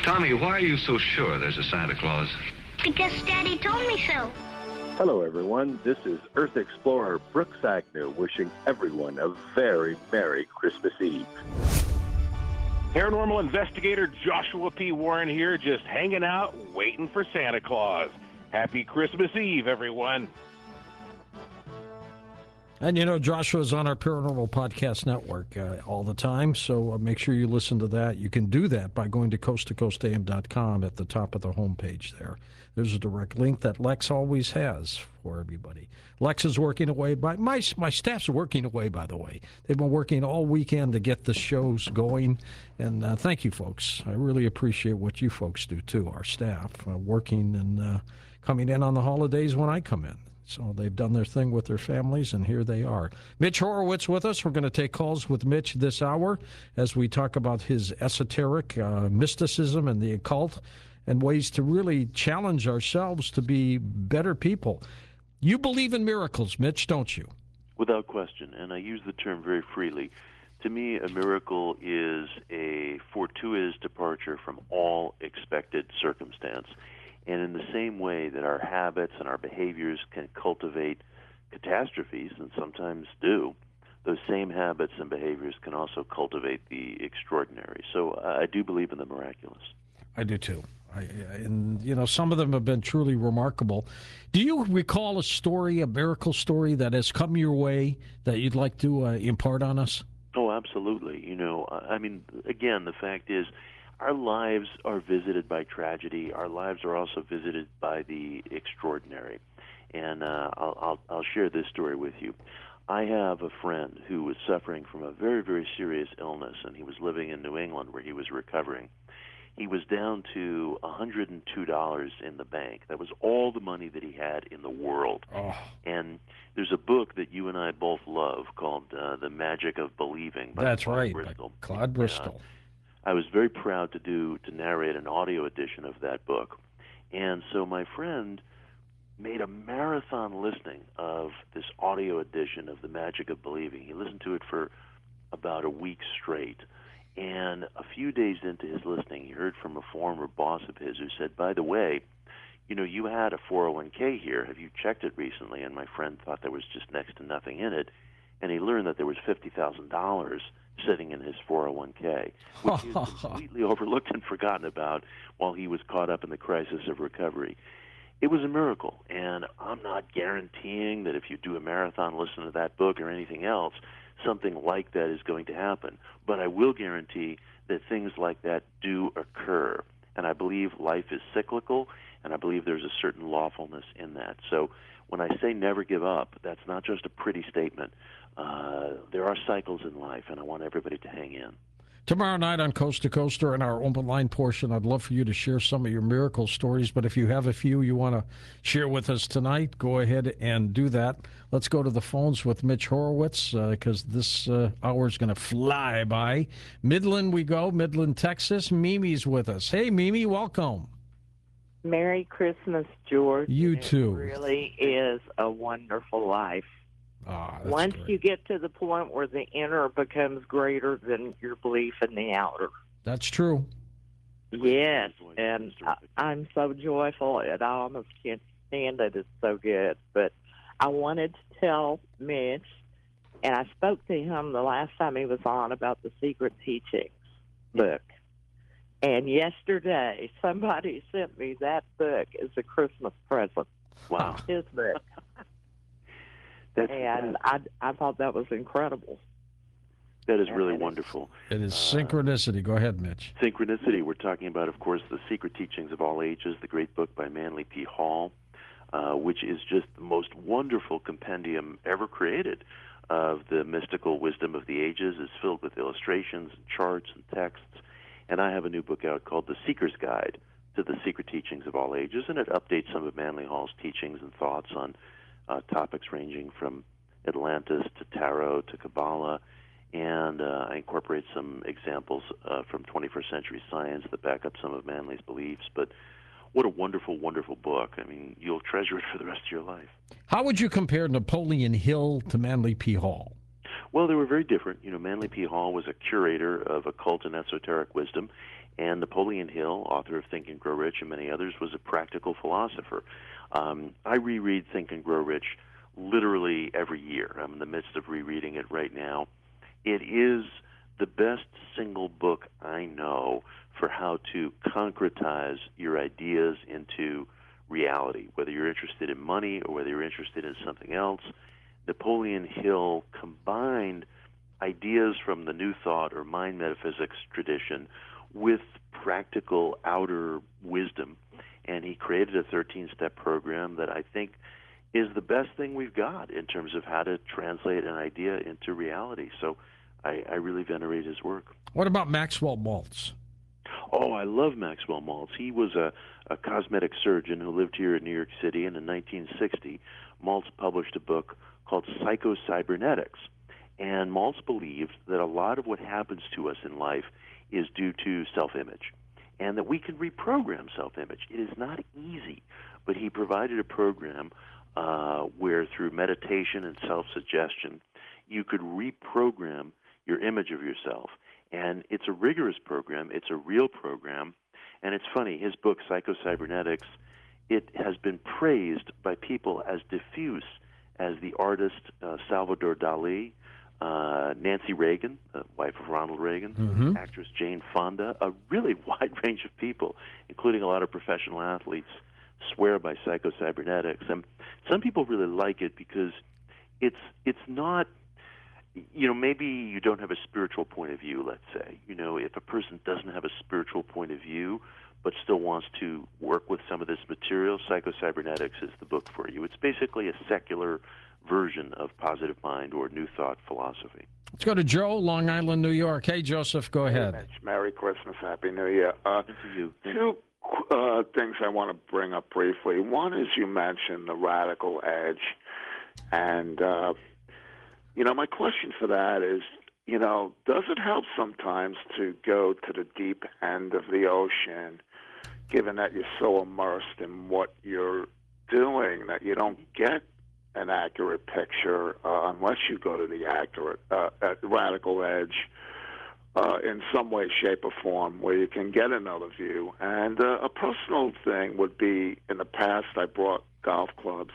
Tommy, why are you so sure there's a Santa Claus? Because Daddy told me so. Hello, everyone. This is Earth Explorer Brooks Agnew wishing everyone a very Merry Christmas Eve. Paranormal investigator Joshua P. Warren here, just hanging out, waiting for Santa Claus. Happy Christmas Eve, everyone. And, you know, Joshua's on our Paranormal Podcast Network all the time, so make sure you listen to that. You can do that by going to coasttocoastam.com at the top of the homepage there. There's a direct link that Lex always has for everybody. Lex is working away. My staff's working away, by the way. They've been working all weekend to get the shows going, and thank you, folks. I really appreciate what you folks do, too, our staff, working and coming in on the holidays when I come in. So they've done their thing with their families, and here they are. Mitch Horowitz with us. We're going to take calls with Mitch this hour as we talk about his esoteric mysticism and the occult and ways to really challenge ourselves to be better people. You believe in miracles, Mitch, don't you? Without question, and I use the term very freely. To me, a miracle is a fortuitous departure from all expected circumstance. And in the same way that our habits and our behaviors can cultivate catastrophes, and sometimes do, those same habits and behaviors can also cultivate the extraordinary. So I do believe in the miraculous. I do too. And, you know, some of them have been truly remarkable. Do you recall a story, a miracle story that has come your way that you'd like to impart on us? Oh, absolutely. You know, I mean, again, the fact is, our lives are visited by tragedy. Our lives are also visited by the extraordinary. And I'll share this story with you. I have a friend who was suffering from a very, very serious illness, and he was living in New England where he was recovering. He was down to $102 in the bank. That was all the money that he had in the world. Oh. And there's a book that you and I both love called The Magic of Believing by That's Claude right, Bristol. Claude Bristol. I was very proud to narrate an audio edition of that book. And so my friend made a marathon listening of this audio edition of The Magic of Believing. He listened to it for about a week straight. And a few days into his listening, he heard from a former boss of his who said, by the way, you know, you had a 401k here. Have you checked it recently? And my friend thought there was just next to nothing in it. And he learned that there was $50,000 sitting in his 401k, which he had completely overlooked and forgotten about while he was caught up in the crisis of recovery. It was a miracle, and I'm not guaranteeing that if you do a marathon listen to that book or anything else, something like that is going to happen. But I will guarantee that things like that do occur, and I believe life is cyclical, and I believe there's a certain lawfulness in that. So when I say never give up, that's not just a pretty statement. There are cycles in life, and I want everybody to hang in. Tomorrow night on Coast to Coast, or in our open line portion, I'd love for you to share some of your miracle stories, but if you have a few you want to share with us tonight, go ahead and do that. Let's go to the phones with Mitch Horowitz, because this hour is going to fly by. Midland we go, Midland, Texas. Mimi's with us. Hey, Mimi, welcome. Merry Christmas, George. You too. It really is a wonderful life. Once great. You get to the point where the inner becomes greater than your belief in the outer. That's true. Yes, and I'm so joyful, and I almost can't stand it. It's so good. But I wanted to tell Mitch, and I spoke to him the last time he was on about the Secret Teachings book. And yesterday, somebody sent me that book as a Christmas present. Wow. His book. And I thought that was incredible. That is really wonderful. It is synchronicity. Go ahead, Mitch. Synchronicity. We're talking about, of course, The Secret Teachings of All Ages, the great book by Manly P. Hall, which is just the most wonderful compendium ever created of the mystical wisdom of the ages. It's filled with illustrations and charts and texts. And I have a new book out called The Seeker's Guide to the Secret Teachings of All Ages, and it updates some of Manly Hall's teachings and thoughts on topics ranging from Atlantis to tarot to Kabbalah, and I incorporate some examples from 21st century science that back up some of Manly's beliefs. But what a wonderful, wonderful book. I mean, you'll treasure it for the rest of your life. How would you compare Napoleon Hill to Manly P. Hall? Well, they were very different. You know, Manly P. Hall was a curator of occult and esoteric wisdom, And Napoleon Hill, author of Think and Grow Rich and many others, was a practical philosopher. I reread Think and Grow Rich literally every year. I'm in the midst of rereading it right now. It is the best single book I know for how to concretize your ideas into reality, whether you're interested in money or whether you're interested in something else. Napoleon Hill combined ideas from the New Thought or mind metaphysics tradition with practical outer wisdom, and he created a 13-step program that I think is the best thing we've got in terms of how to translate an idea into reality. So I really venerate his work. What about Maxwell Maltz? Oh, I love Maxwell Maltz. He was a cosmetic surgeon who lived here in New York City, and in 1960, Maltz published a book called Psycho-Cybernetics. And Maltz believed that a lot of what happens to us in life is due to self-image, and that we can reprogram self-image. It is not easy, but he provided a program where through meditation and self-suggestion, you could reprogram your image of yourself. And it's a rigorous program. It's a real program. And it's funny, his book, Psycho-Cybernetics, it has been praised by people as diffuse as the artist Salvador Dali, Nancy Reagan, the wife of Ronald Reagan, actress Jane Fonda, a really wide range of people, including a lot of professional athletes, swear by Psycho-Cybernetics. And some people really like it because it's not, maybe you don't have a spiritual point of view, let's say. If a person doesn't have a spiritual point of view but still wants to work with some of this material, Psycho-Cybernetics is the book for you. It's basically a secular version of positive mind or New Thought philosophy. Let's go to Joe, Long Island, New York. Hey, Joseph, go ahead. Hey, Mitch. Merry Christmas, Happy New Year. Thank you. Two things I want to bring up briefly. One is you mentioned the radical edge, and my question for that is, does it help sometimes to go to the deep end of the ocean, given that you're so immersed in what you're doing that you don't get an accurate picture unless you go to the accurate radical edge in some way, shape, or form where you can get another view. And a personal thing would be, in the past, I brought golf clubs.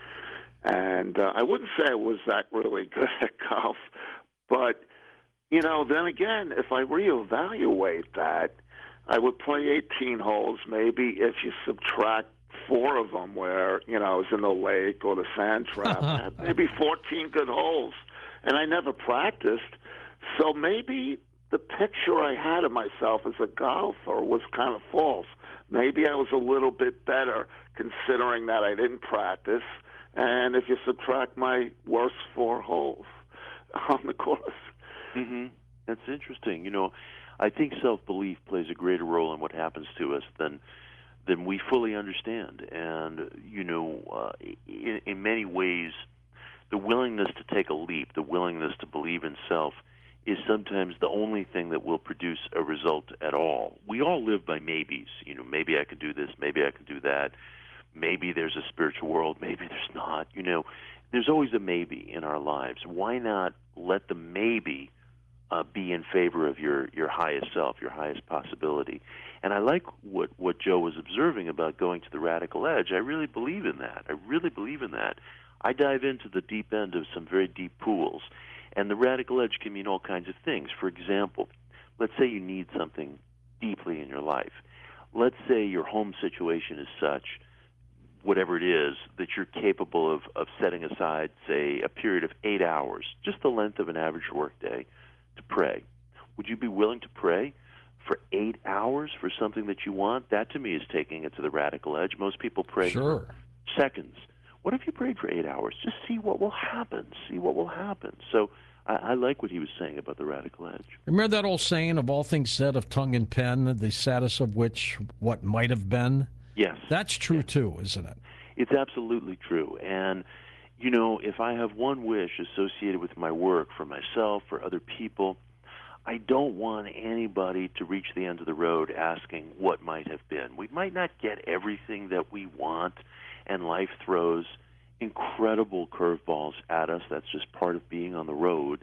And I wouldn't say I was that really good at golf, but, then again, if I reevaluate that, I would play 18 holes. Maybe if you subtract 4 of them where, I was in the lake or the sand trap, I had maybe 14 good holes, and I never practiced. So maybe the picture I had of myself as a golfer was kind of false. Maybe I was a little bit better considering that I didn't practice. And if you subtract my worst 4 holes on the course. That's interesting. I think self-belief plays a greater role in what happens to us than we fully understand. And, in many ways, the willingness to take a leap, the willingness to believe in self, is sometimes the only thing that will produce a result at all. We all live by maybes. Maybe I can do this, maybe I can do that. Maybe there's a spiritual world, maybe there's not. There's always a maybe in our lives. Why not let the maybe be in favor of your highest self, your highest possibility? And I like what Joe was observing about going to the radical edge. I really believe in that. I dive into the deep end of some very deep pools, and the radical edge can mean all kinds of things. For example, let's say you need something deeply in your life. Let's say your home situation is such, whatever it is, that you're capable of setting aside, say, a period of 8 hours, just the length of an average workday, to pray. Would you be willing to pray for 8 hours for something that you want? That, to me, is taking it to the radical edge. Most people pray for seconds. What if you prayed for 8 hours? Just see what will happen. So I like what he was saying about the radical edge. Remember that old saying, of all things said, of tongue and pen, the saddest of which what might have been? Yes. That's true, too, isn't it? It's absolutely true. And, if I have one wish associated with my work for myself, for other people, I don't want anybody to reach the end of the road asking what might have been. We might not get everything that we want, and life throws incredible curveballs at us. That's just part of being on the road.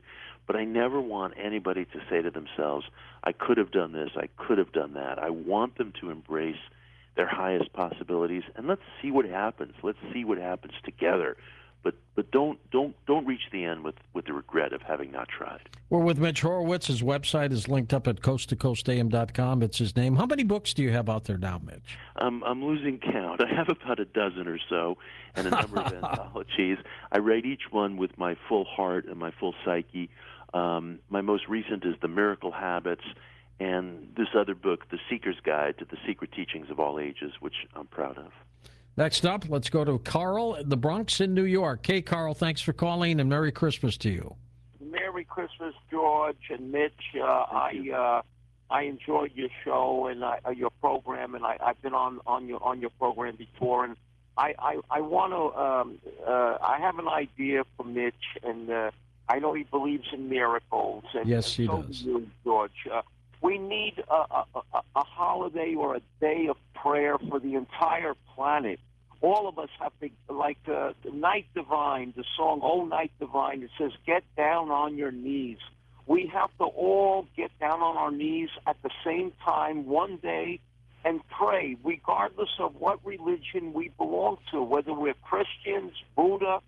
But I never want anybody to say to themselves, I could have done this, I could have done that. I want them to embrace their highest possibilities, and let's see what happens. Let's see what happens together. But don't reach the end with the regret of having not tried. We're with Mitch Horowitz. His website is linked up at coasttocoastam.com. It's his name. How many books do you have out there now, Mitch? I'm losing count. I have about a dozen or so, and a number of anthologies. I write each one with my full heart and my full psyche. My most recent is The Miracle Habits, and this other book, The Seeker's Guide to the Secret Teachings of All Ages, which I'm proud of. Next up, let's go to Carl in the Bronx in New York. Hey, Carl, thanks for calling, and Merry Christmas to you. Merry Christmas, George and Mitch. I enjoyed your show and your program, and I've been on your program before. And I want to. I have an idea for Mitch, and I know he believes in miracles. And, yes, he so does. Do you, George. We need a holiday or a day of prayer for the entire planet. All of us have to, like the Night Divine, the song "Oh Night Divine," it says, get down on your knees. We have to all get down on our knees at the same time one day and pray, regardless of what religion we belong to, whether we're Christians, Buddha,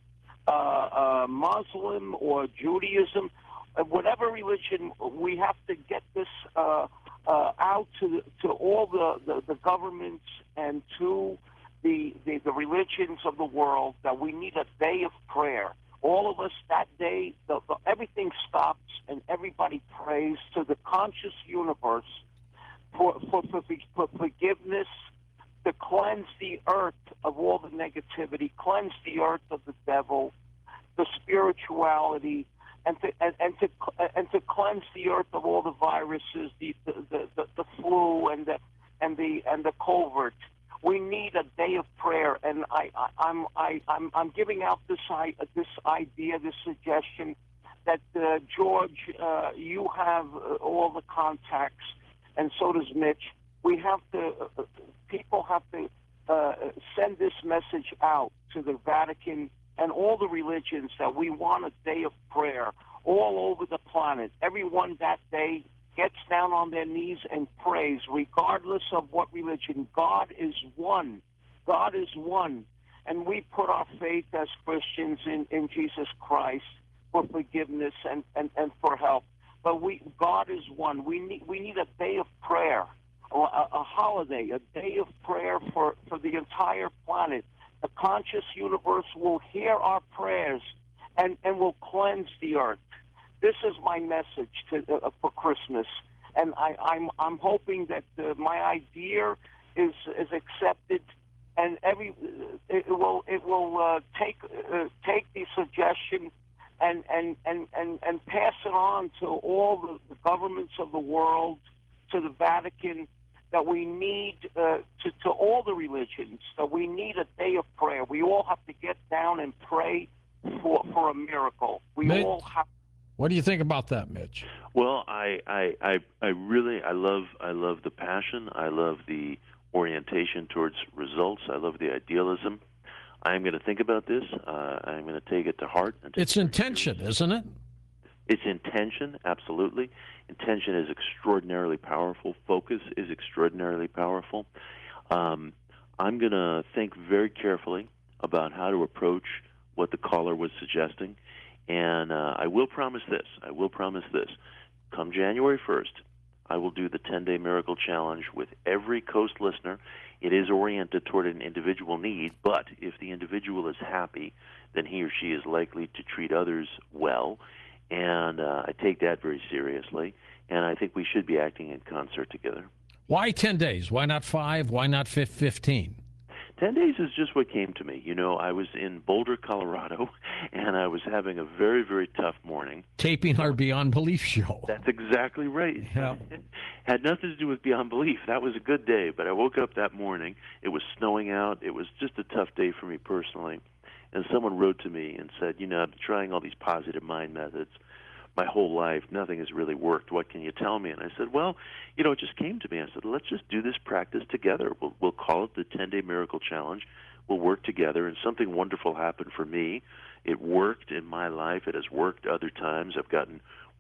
Muslim, or Judaism. Whatever religion, we have to get this out to all the governments and to the religions of the world, that we need a day of prayer. All of us that day, everything stops and everybody prays to the conscious universe for forgiveness, to cleanse the earth of all the negativity, cleanse the earth of the devil, the spirituality, and to cleanse the earth of all the viruses, the flu and the covert. We need a day of prayer, and I'm giving out this idea, this suggestion that George, you have all the contacts, and so does Mitch. We have to. People have to send this message out to the Vatican and all the religions that we want a day of prayer all over the planet. Everyone that day gets down on their knees and prays, regardless of what religion. God is one. God is one. And we put our faith as Christians in Jesus Christ for forgiveness and for help. But God is one. We need a day of prayer, a holiday, a day of prayer for the entire planet. The conscious universe will hear our prayers and will cleanse the earth. This is my message for Christmas, and I'm hoping that my idea is accepted, and it will take the suggestion and pass it on to all the governments of the world, to the Vatican, that we need to all the religions, that we need a day of prayer. We all have to get down and pray for a miracle. We all have. What do you think about that, Mitch? Well, I really love the passion. I love the orientation towards results. I love the idealism. I'm going to think about this. I'm going to take it to heart. It's intention, isn't it? It's intention, absolutely. Intention is extraordinarily powerful. Focus is extraordinarily powerful. I'm going to think very carefully about how to approach what the caller was suggesting. And I will promise this. Come January 1st, I will do the 10-Day Miracle Challenge with every Coast listener. It is oriented toward an individual need, but if the individual is happy, then he or she is likely to treat others well. And I take that very seriously. And I think we should be acting in concert together. Why 10 days? Why not 5? Why not 15? 10 days is just what came to me. You know, I was in Boulder, Colorado, and I was having a very, very tough morning. Taping our Beyond Belief show. That's exactly right. Yeah. Had nothing to do with Beyond Belief. That was a good day, but I woke up that morning. It was snowing out. It was just a tough day for me personally. And someone wrote to me and said, you know, I've been trying all these positive mind methods my whole life. Nothing has really worked. What can you tell me? And I said, well, you know, it just came to me. I said, let's just do this practice together. We'll call it the 10-Day Miracle Challenge. We'll work together, and something wonderful happened for me. It worked in my life. It has worked other times. I've gotten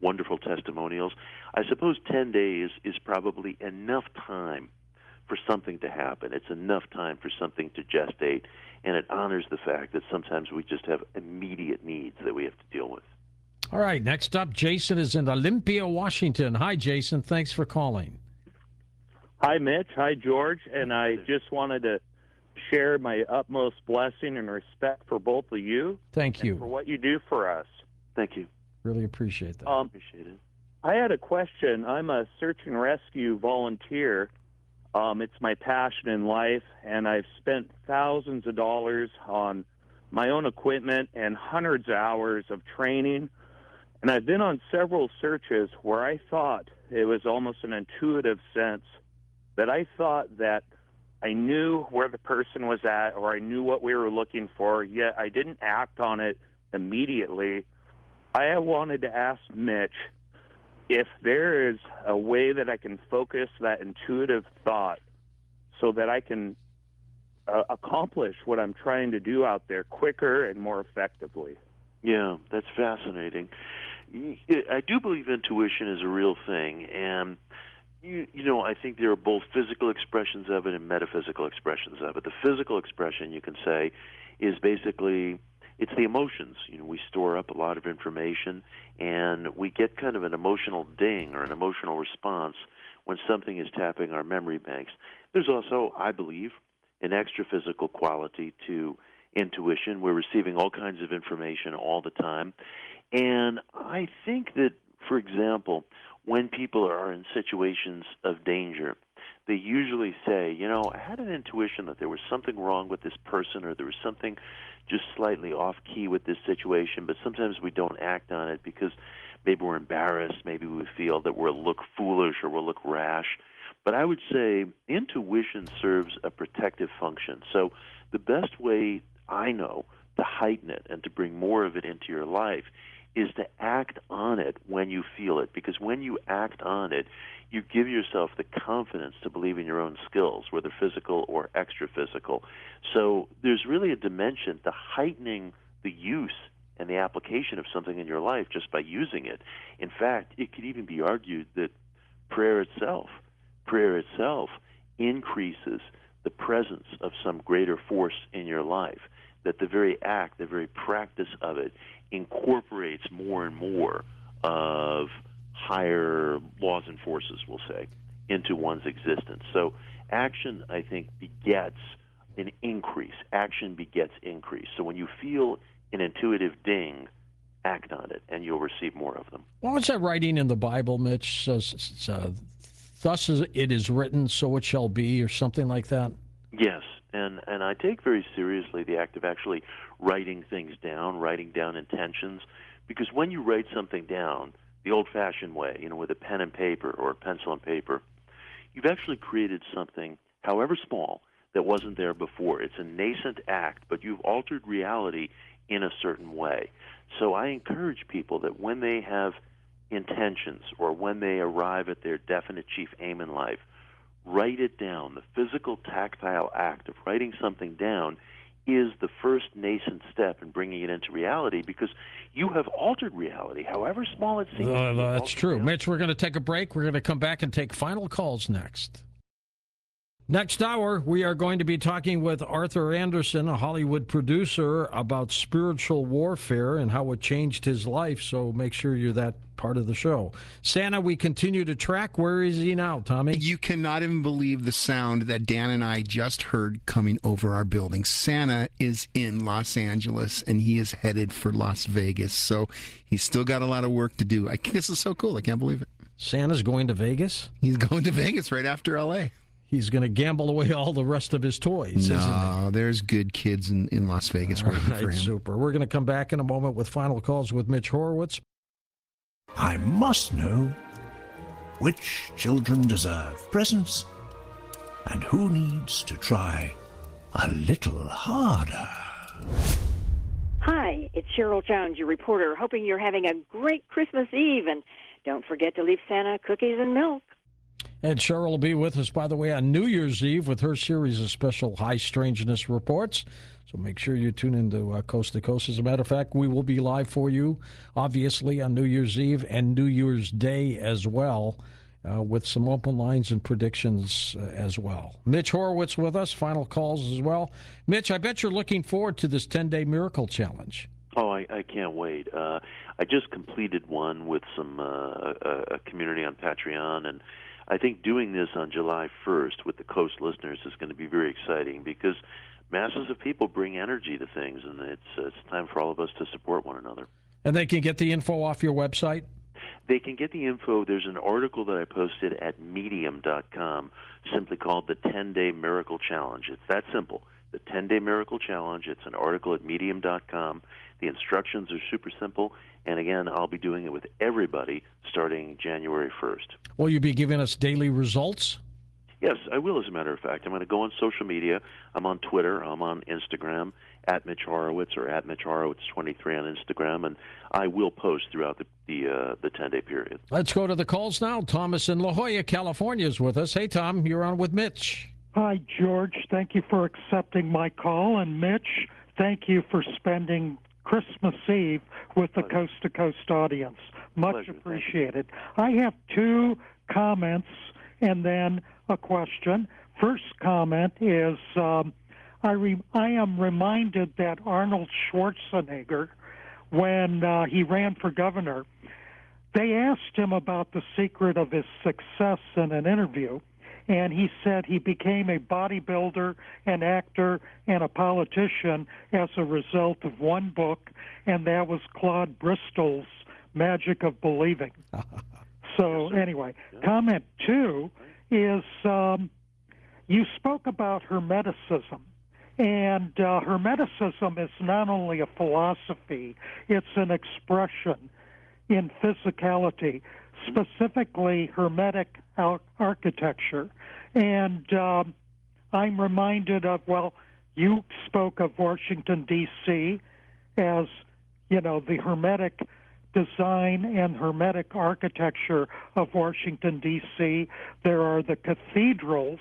wonderful testimonials. I suppose 10 days is probably enough time for something to happen. It's enough time for something to gestate, and it honors the fact that sometimes we just have immediate needs that we have to deal with. All right, next up, Jason is in Olympia, Washington. Hi, Jason. Thanks for calling. Hi, Mitch. Hi, George. And I just wanted to share my utmost blessing and respect for both of you. Thank you. For what you do for us. Thank you. Really appreciate that. Appreciate it. I had a question. I'm a search and rescue volunteer. It's my passion in life, and I've spent thousands of dollars on my own equipment and hundreds of hours of training. And I've been on several searches where I thought it was almost an intuitive sense that I thought that I knew where the person was at or I knew what we were looking for, yet I didn't act on it immediately. I wanted to ask Mitch if there is a way that I can focus that intuitive thought so that I can accomplish what I'm trying to do out there quicker and more effectively. Yeah, that's fascinating. I do believe intuition is a real thing, and you know, I think there are both physical expressions of it and metaphysical expressions of it. The physical expression, you can say, is basically it's the emotions. You know, we store up a lot of information, and we get kind of an emotional ding or an emotional response when something is tapping our memory banks. There's also, I believe, an extra physical quality to intuition. We're receiving all kinds of information all the time. And I think that, for example, when people are in situations of danger, they usually say, you know, I had an intuition that there was something wrong with this person or there was something just slightly off-key with this situation, but sometimes we don't act on it because maybe we're embarrassed, maybe we feel that we'll look foolish or we'll look rash. But I would say intuition serves a protective function. So the best way I know to heighten it and to bring more of it into your life is to act on it when you feel it, because when you act on it, you give yourself the confidence to believe in your own skills, whether physical or extra physical. So there's really a dimension to heightening the use and the application of something in your life just by using it. In fact, it could even be argued that prayer itself increases the presence of some greater force in your life, that the very act, the very practice of it incorporates more and more of higher laws and forces, we'll say, into one's existence. So action, I think, begets an increase. Action begets increase. So when you feel an intuitive ding, act on it, and you'll receive more of them. What was that writing in the Bible, Mitch? Says, thus it is written, so it shall be, or something like that? Yes, and I take very seriously the act of actually writing things down, writing down intentions, because when you write something down the old-fashioned way, you know, with a pen and paper or a pencil and paper, you've actually created something, however small, that wasn't there before. It's a nascent act, but you've altered reality in a certain way. So I encourage people that when they have intentions or when they arrive at their definite chief aim in life, write it down. The physical, tactile act of writing something down is the first nascent step in bringing it into reality, because you have altered reality, however small it seems. That's true. Mitch, we're going to take a break. We're going to come back and take final calls next. Next hour, we are going to be talking with Arthur Anderson, a Hollywood producer, about spiritual warfare and how it changed his life, so make sure you're that part of the show. Santa, we continue to track. Where is he now, Tommy? You cannot even believe the sound that Dan and I just heard coming over our building. Santa is in Los Angeles, and he is headed for Las Vegas, so he's still got a lot of work to do. This is so cool. I can't believe it. Santa's going to Vegas? He's going to Vegas right after L.A. He's going to gamble away all the rest of his toys, isn't he? There's good kids in Las Vegas waiting for him. Super. We're going to come back in a moment with final calls with Mitch Horowitz. I must know which children deserve presents and who needs to try a little harder. Hi, it's Cheryl Jones, your reporter, hoping you're having a great Christmas Eve, and don't forget to leave Santa cookies and milk. And Cheryl will be with us, by the way, on New Year's Eve with her series of special high strangeness reports. So make sure you tune into Coast to Coast. As a matter of fact, we will be live for you, obviously, on New Year's Eve and New Year's Day as well, with some open lines and predictions as well. Mitch Horowitz with us, final calls as well. Mitch, I bet you're looking forward to this 10-day Miracle Challenge. Oh, I can't wait. I just completed one with some a community on Patreon, and I think doing this on July 1st with the Coast listeners is going to be very exciting because masses of people bring energy to things, and it's time for all of us to support one another. And they can get the info off your website? They can get the info. There's an article that I posted at Medium.com simply called the 10-Day Miracle Challenge. It's that simple. The 10-Day Miracle Challenge. It's an article at Medium.com. The instructions are super simple. And again, I'll be doing it with everybody starting January 1st. Will you be giving us daily results? Yes, I will, as a matter of fact. I'm going to go on social media. I'm on Twitter. I'm on Instagram, at Mitch Horowitz or at Mitch Horowitz23 on Instagram, and I will post throughout the 10-day period. Let's go to the calls now. Thomas in La Jolla, California is with us. Hey, Tom, you're on with Mitch. Hi, George. Thank you for accepting my call. And Mitch, thank you for spending Christmas Eve with the Coast to Coast audience. Much appreciated. I have two comments and then a question. First comment is I am reminded that Arnold Schwarzenegger, when he ran for governor, they asked him about the secret of his success in an interview, and he said he became a bodybuilder, an actor, and a politician as a result of one book, and that was Claude Bristol's Magic of Believing. So anyway, comment two is you spoke about Hermeticism. And Hermeticism is not only a philosophy, it's an expression in physicality, specifically Hermetic architecture. And I'm reminded of, well, you spoke of Washington, D.C. as, the Hermetic design and Hermetic architecture of Washington, D.C. There are the cathedrals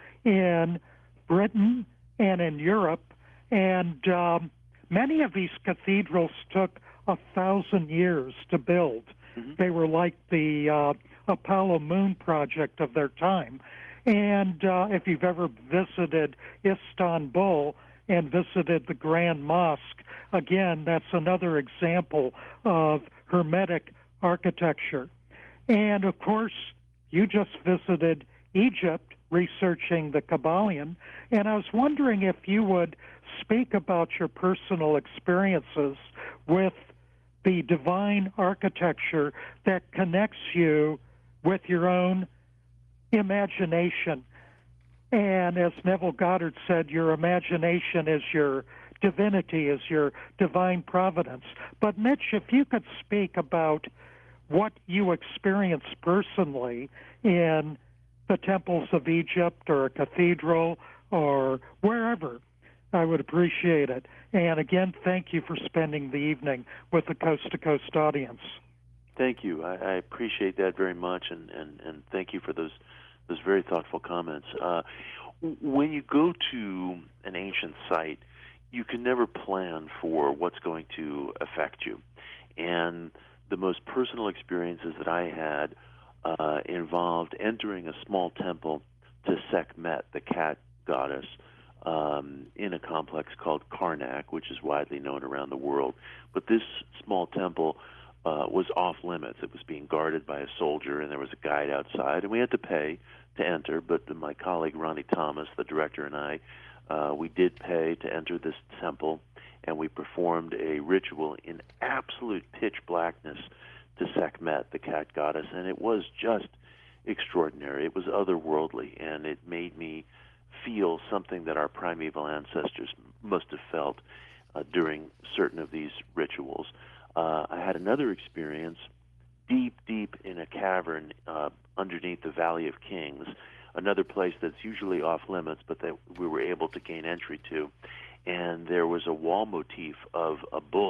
in Britain and in Europe, and many of these cathedrals took 1,000 years to build. Mm-hmm. They were like the Apollo moon project of their time. And if you've ever visited Istanbul and visited the Grand Mosque, again, that's another example of Hermetic architecture. And, of course, you just visited Egypt researching the Kabbalion, and I was wondering if you would speak about your personal experiences with the divine architecture that connects you with your own imagination. And as Neville Goddard said, your imagination is your divinity, is your divine providence. But Mitch, if you could speak about what you experienced personally in the temples of Egypt or a cathedral or wherever, I would appreciate it. And again, thank you for spending the evening with the Coast to Coast audience. Thank you. I appreciate that very much, and thank you for those very thoughtful comments. When you go to an ancient site, you can never plan for what's going to affect you. And the most personal experiences that I had involved entering a small temple to Sekhmet, the cat goddess, in a complex called Karnak, which is widely known around the world. But this small temple was off limits. It was being guarded by a soldier, and there was a guide outside, and we had to pay to enter. But my colleague Ronnie Thomas, the director, and I, we did pay to enter this temple, and we performed a ritual in absolute pitch blackness to Sekhmet, the cat goddess, and it was just extraordinary. It was otherworldly, and it made me feel something that our primeval ancestors must have felt during certain of these rituals. I had another experience deep in a cavern underneath the Valley of Kings, another place that's usually off limits, but that we were able to gain entry to. And there was a wall motif of a bull,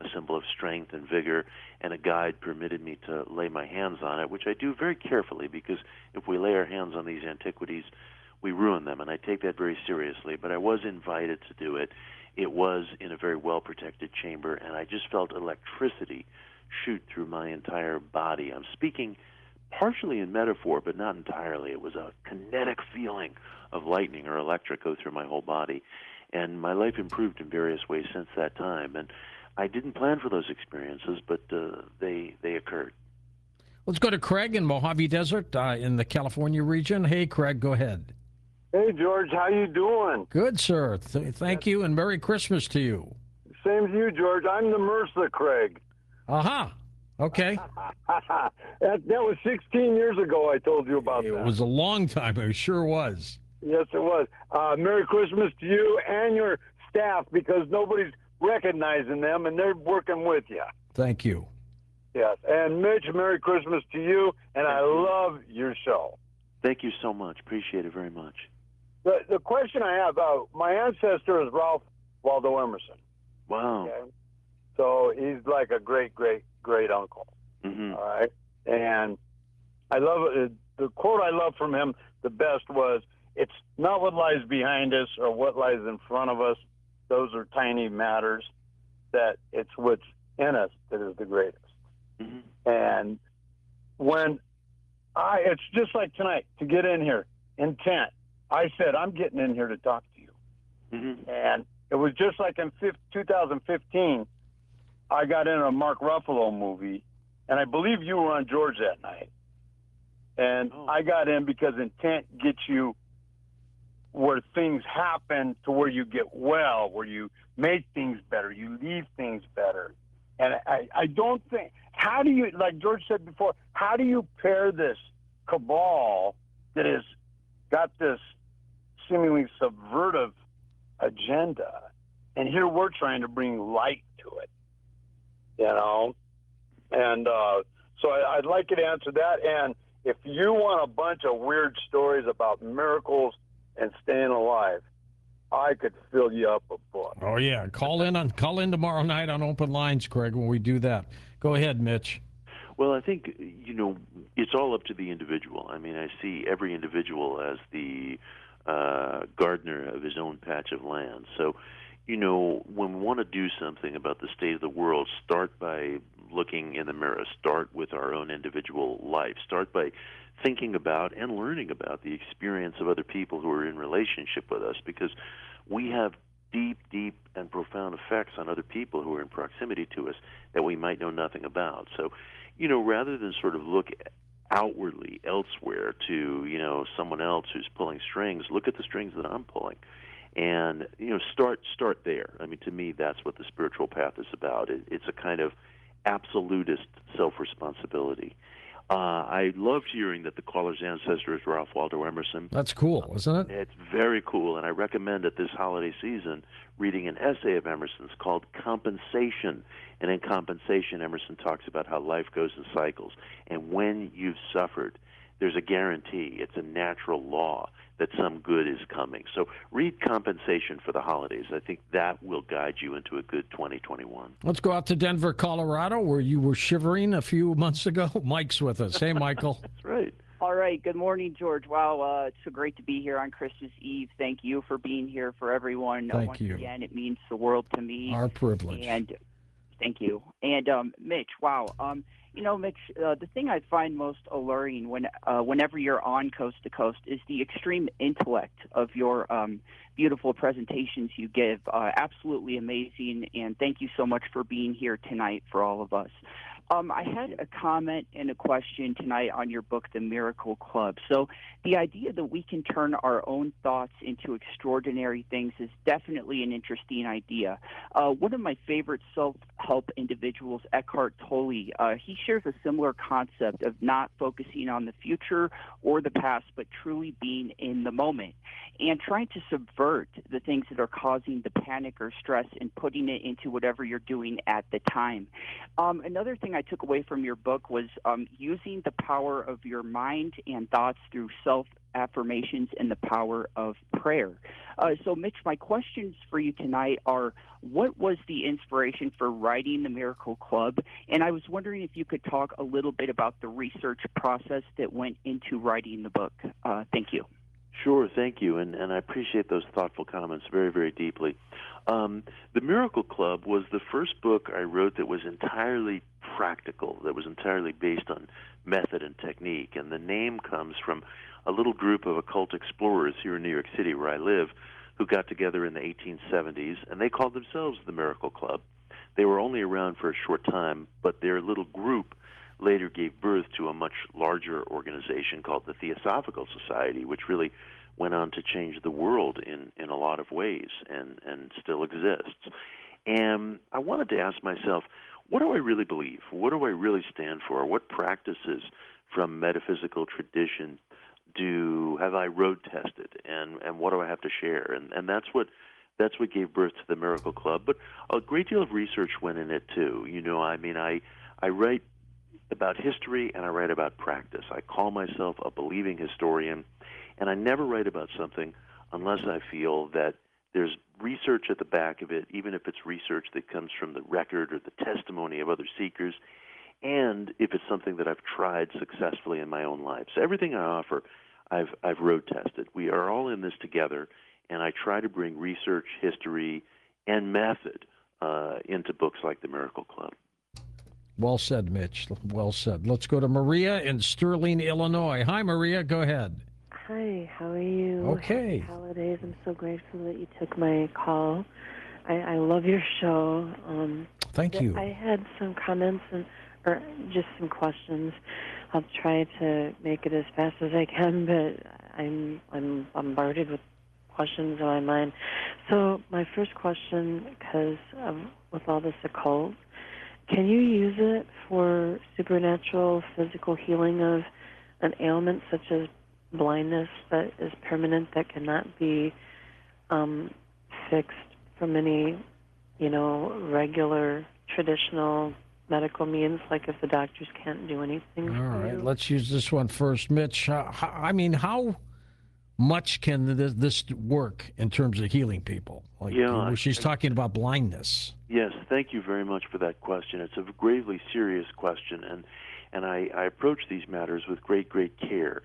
a symbol of strength and vigor, and a guide permitted me to lay my hands on it, which I do very carefully, because if we lay our hands on these antiquities, we ruin them, and I take that very seriously. But I was invited to do it. It was in a very well-protected chamber, and I just felt electricity shoot through my entire body. I'm speaking partially in metaphor, but not entirely. It was a kinetic feeling of lightning or electric go through my whole body. And my life improved in various ways since that time. And I didn't plan for those experiences, but they occurred. Let's go to Craig in Mojave Desert in the California region. Hey, Craig, go ahead. Hey, George, how you doing? Good, sir. Thank you, and Merry Christmas to you. Same to you, George. I'm the MRSA, Craig. Aha. Okay. that was 16 years ago I told you about that. It was a long time. It sure was. Yes, it was. Merry Christmas to you and your staff, because nobody's recognizing them, and they're working with you. Thank you. Yes. And Mitch, Merry Christmas to you, and I love your show. Thank you so much. Appreciate it very much. The question I have, my ancestor is Ralph Waldo Emerson. Wow. Okay? So he's like a great, great, great uncle. Mm-hmm. All right. And I love it. The quote I love from him the best was, "It's not what lies behind us or what lies in front of us. Those are tiny matters. That it's what's in us that is the greatest." Mm-hmm. And it's just like tonight to get in here, intent. I said, I'm getting in here to talk to you. Mm-hmm. And it was just like in 2015, I got in a Mark Ruffalo movie, and I believe you were on George that night. And I got in because intent gets you where things happen to where you get well, where you make things better, you leave things better. And I don't think, how do you, like George said before, how do you pair this cabal that has got this seemingly subversive agenda, and here we're trying to bring light to it, you know? And so I'd like you to answer that. And if you want a bunch of weird stories about miracles and staying alive, I could fill you up a book. Oh yeah, call in tomorrow night on Open Lines, Craig, when we do that. Go ahead, Mitch. Well, I think, it's all up to the individual. I mean, I see every individual as the gardener of his own patch of land. So, when we want to do something about the state of the world, start by looking in the mirror. Start with our own individual life. Start by thinking about and learning about the experience of other people who are in relationship with us, because we have deep, deep and profound effects on other people who are in proximity to us that we might know nothing about. So, rather than sort of look outwardly elsewhere to, someone else who's pulling strings, look at the strings that I'm pulling. And, start there. I mean, to me, that's what the spiritual path is about. It's a kind of absolutist self-responsibility. I loved hearing that the caller's ancestor is Ralph Waldo Emerson. That's cool, isn't it? It's very cool, and I recommend at this holiday season reading an essay of Emerson's called Compensation. And in Compensation, Emerson talks about how life goes in cycles. And when you've suffered, there's a guarantee, it's a natural law that some good is coming. So read Compensation for the holidays. I think that will guide you into a good 2021. Let's go out to Denver, Colorado, where you were shivering a few months ago. Mike's with us. Hey, Michael. That's right. All right. Good morning, George. Wow, it's so great to be here on Christmas Eve. Thank you for being here for everyone. Thank you. Again, it means the world to me. Our privilege. And thank you. And Mitch, wow. Mitch, the thing I find most alluring whenever you're on Coast to Coast is the extreme intellect of your beautiful presentations you give. Absolutely amazing, and thank you so much for being here tonight for all of us. I had a comment and a question tonight on your book, The Miracle Club. So the idea that we can turn our own thoughts into extraordinary things is definitely an interesting idea. One of my favorite self-help individuals, Eckhart Tolle, he shares a similar concept of not focusing on the future or the past, but truly being in the moment. and trying to subvert the things that are causing the panic or stress and putting it into whatever you're doing at the time. Another thing I took away from your book was using the power of your mind and thoughts through self-affirmations and the power of prayer. So, Mitch, my questions for you tonight are, what was the inspiration for writing the Miracle Club? And I was wondering if you could talk a little bit about the research process that went into writing the book. Thank you. Sure, thank you, and I appreciate those thoughtful comments very, very deeply. The Miracle Club was the first book I wrote that was entirely practical, that was entirely based on method and technique, and the name comes from a little group of occult explorers here in New York City, where I live, who got together in the 1870s, and they called themselves the Miracle Club. They were only around for a short time, but their little group later gave birth to a much larger organization called the Theosophical Society, which really went on to change the world in a lot of ways and still exists. And I wanted to ask myself, what do I really believe? What do I really stand for? What practices from metaphysical tradition have I road tested, and what do I have to share? And that's what gave birth to the Miracle Club. But a great deal of research went in it too. I write about history and I write about practice. I call myself a believing historian, and I never write about something unless I feel that there's research at the back of it, even if it's research that comes from the record or the testimony of other seekers, and if it's something that I've tried successfully in my own life. So everything I offer, I've road tested. We are all in this together, and I try to bring research, history, and method into books like The Miracle Club. Well said, Mitch. Well said. Let's go to Maria in Sterling, Illinois. Hi, Maria. Go ahead. Hi, how are you? Okay. Happy holidays. I'm so grateful that you took my call. I love your show. Thank you. I had some comments or just some questions. I'll try to make it as fast as I can, but I'm bombarded with questions in my mind. So my first question, because with all this occult, can you use it for supernatural physical healing of an ailment such as blindness that is permanent, that cannot be fixed from any, regular traditional medical means, like if the doctors can't do anything? All right, let's use this one first. Mitch, how much can this work in terms of healing people? She's talking about blindness. Yes, thank you very much for that question. It's a gravely serious question, and I approach these matters with great care.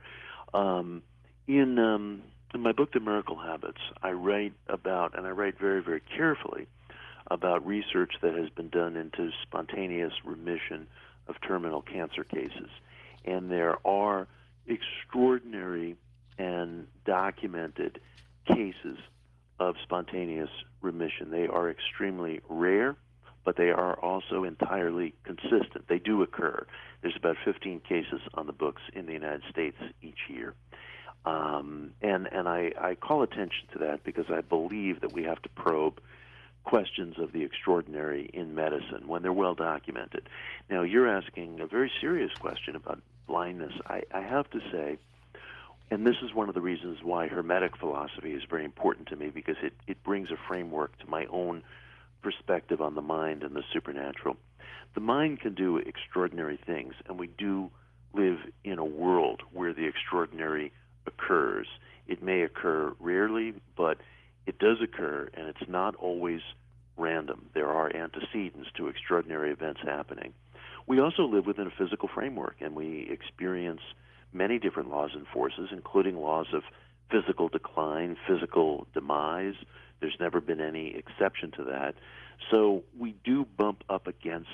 In my book, The Miracle Habits, I write about, and I write very, very carefully, about research that has been done into spontaneous remission of terminal cancer cases. And there are extraordinary and documented cases of spontaneous remission. They are extremely rare, but they are also entirely consistent. They do occur. There's about 15 cases on the books in the United States each year. And I call attention to that because I believe that we have to probe questions of the extraordinary in medicine when they're well documented. Now, you're asking a very serious question about blindness. I have to say, and this is one of the reasons why Hermetic philosophy is very important to me, because it brings a framework to my own perspective on the mind and the supernatural. The mind can do extraordinary things, and we do live in a world where the extraordinary occurs. It may occur rarely, but it does occur, and it's not always random. There are antecedents to extraordinary events happening. We also live within a physical framework, and we experience many different laws and forces, including laws of physical decline, physical demise. There's never been any exception to that. So we do bump up against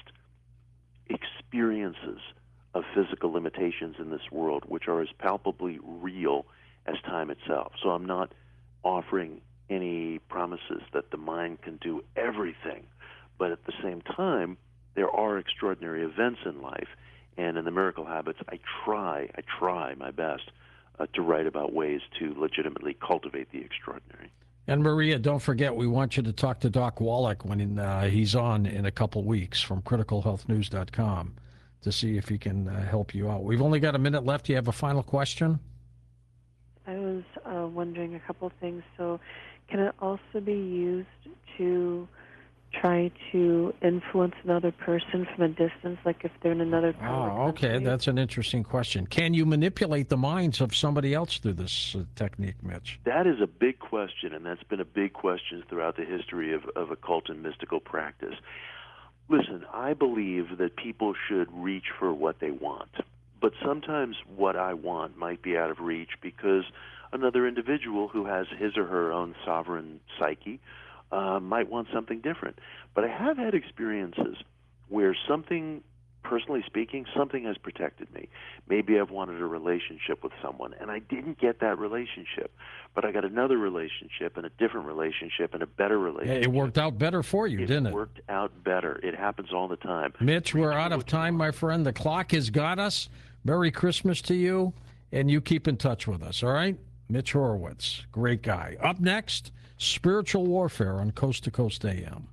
experiences of physical limitations in this world, which are as palpably real as time itself. So I'm not offering any promises that the mind can do everything, but at the same time, there are extraordinary events in life, and in the Miracle Habits, I try my best to write about ways to legitimately cultivate the extraordinary. And Maria, don't forget, we want you to talk to Doc Wallach when he's on in a couple weeks from criticalhealthnews.com to see if he can help you out. We've only got a minute left. Do you have a final question? I was wondering a couple of things. So, can it also be used to try to influence another person from a distance, like if they're in another Oh, okay. That's an interesting question. Can you manipulate the minds of somebody else through this technique, Mitch? That is a big question, and that's been a big question throughout the history of occult and mystical practice. Listen, I believe that people should reach for what they want, but sometimes what I want might be out of reach because another individual who has his or her own sovereign psyche might want something different. But I have had experiences where something, personally speaking, something has protected me. Maybe I've wanted a relationship with someone, and I didn't get that relationship. But I got another relationship and a different relationship and a better relationship. It worked out better for you, didn't it? It worked out better. It happens all the time. Mitch, we're out of time, my friend. The clock has got us. Merry Christmas to you, and you keep in touch with us, all right? Mitch Horowitz, great guy. Up next, Spiritual Warfare on Coast to Coast AM.